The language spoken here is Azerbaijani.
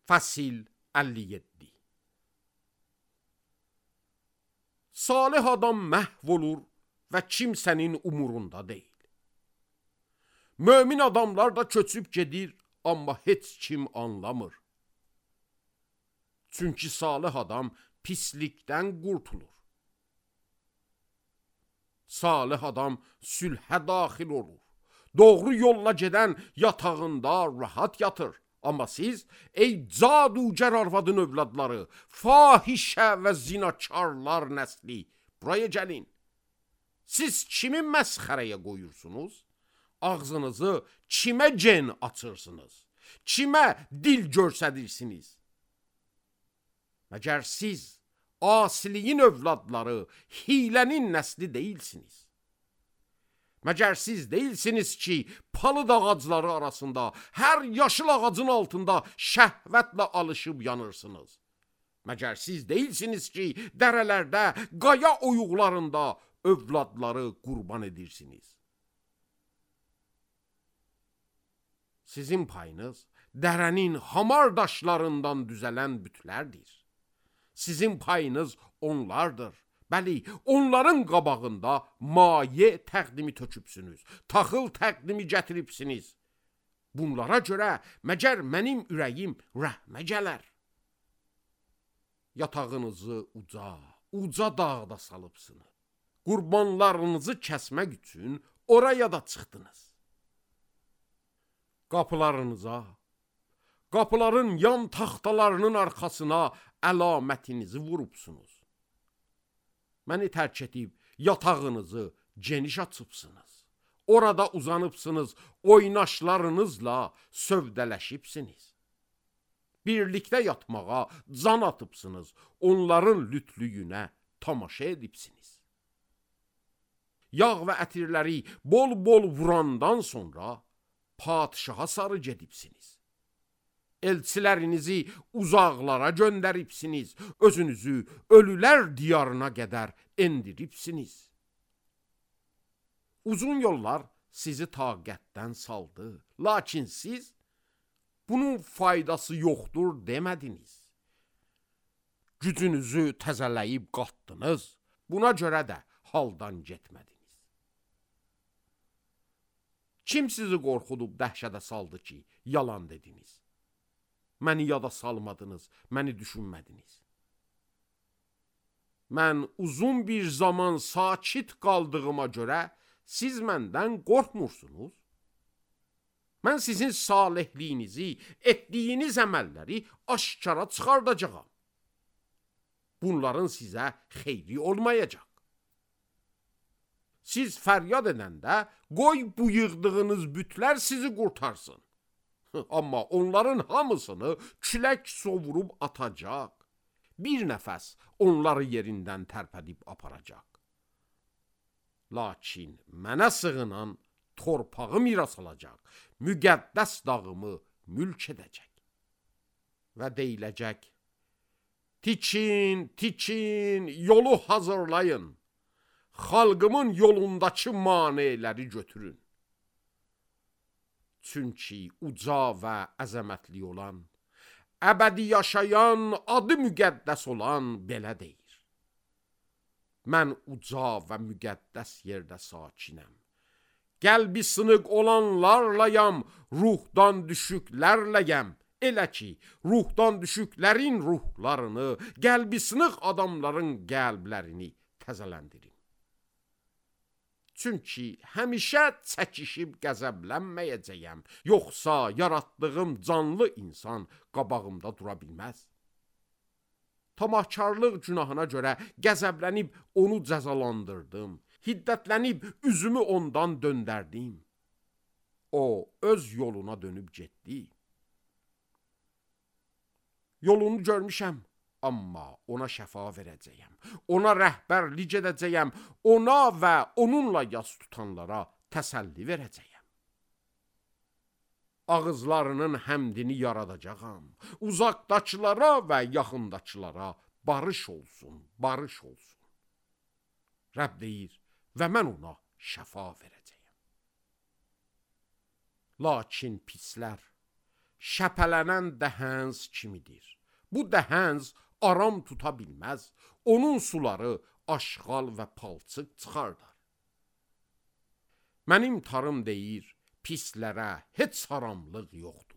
Fəsil 57. Salih adam məhv olur və kimsənin umurunda deyil. Mömin adamlar da köçüb gedir, amma heç kim anlamır. Çünki salih adam pislikdən qurtulur. Salih adam sülhə daxil olur. Doğru yolla gedən yatağında rahat yatır. Amma siz, ey cadugar arvadın övladları, fahişə və zinakarlar nəsli, buraya gəlin. Siz kimi məsxərəyə qoyursunuz? Ağzınızı kimə gen açırsınız? Kimə dil görsədirsiniz? Məgər siz asiliyin övladları, hilənin nəsli deyilsiniz. Məgər siz deyilsiniz ki, palıd ağacları arasında, hər yaşıl ağacın altında şəhvətlə alışıb yanırsınız. Məgər siz deyilsiniz ki, dərələrdə, qaya oyuqlarında övladları qurban edirsiniz. Sizin payınız dərənin hamar daşlarından düzələn bütlərdir. Sizin payınız onlardır. Bəli, onların qabağında maye təqdimi tökübsünüz, taxıl təqdimi gətiribsiniz. Bunlara görə məgər mənim ürəyim rəhmə gələr. Yatağınızı uca dağda salıbsınız. Qurbanlarınızı kəsmək üçün oraya da çıxdınız. Qapıların yan taxtalarının arxasına əlamətinizi vurubsunuz. Məni tərk edib yatağınızı geniş açıbsınız. Orada uzanıbsınız, oynaşlarınızla sövdələşibsiniz. Birlikdə yatmağa can atıbsınız, onların lütlüyünə tamaşa edibsiniz. Yağ və ətirləri bol-bol vurandan sonra padişaha sarı gedibsiniz. Elçilərinizi uzaqlara göndəribsiniz, özünüzü ölülər diyarına qədər endiribsiniz. Uzun yollar sizi taqətdən saldı, lakin siz bunun faydası yoxdur demədiniz. Gücünüzü təzələyib qatdınız, buna görə də haldan getmədiniz. Kim sizi qorxudub dəhşətə saldı ki, yalan dediniz? Məni yada salmadınız, məni düşünmədiniz. Mən uzun bir zaman sakit qaldığıma görə siz məndən qorxmursunuz. Mən sizin salihliyinizi, etdiyiniz əməlləri aşkara çıxardacağam. Bunların sizə xeyri olmayacaq. Siz fəryad edəndə qoy bu yığdığınız bütlər sizi qurtarsın. Amma onların hamısını külək sovurub atacaq. Bir nəfəs onları yerindən tərpədib aparacaq. Lakin mənə sığınan torpağı miras alacaq, müqəddəs dağımı mülk edəcək. Və deyiləcək, tikin, yolu hazırlayın, xalqımın yolundakı maneələri götürün. Çünki uca və əzəmətli olan, əbədi yaşayan, adı müqəddəs olan belə deyir. Mən uca və müqəddəs yerdə sakinəm. Qəlbi sınıq olanlarlayam, ruhdan düşüklərləyəm. Elə ki, ruhdan düşüklərin ruhlarını, qəlbi sınıq adamların qəlblərini təzələndirin. Çünki həmişə çəkişib qəzəblənməyəcəyəm, yoxsa yaratdığım canlı insan qabağımda dura bilməz. Tamahkarlıq günahına görə qəzəblənib onu cəzalandırdım, hiddətlənib üzümü ondan döndərdim. O öz yoluna dönüb getdi. Yolunu görmüşəm, amma ona şəfa verəcəyəm, ona rəhbərlik edəcəyəm, ona və onunla yas tutanlara təsəlli verəcəyəm. Ağızlarının həmdini yaradacağam, uzaqdakılara və yaxındakılara barış olsun, barış olsun. Rəbb deyir və mən ona şəfa verəcəyəm. Lakin pislər, şəpələnən dəhəns kimidir. Bu dəhəns aram tuta bilməz. Onun suları aşğal və palçıq çıxardar. Mənim tarım deyir, pislərə heç haramlıq yoxdur.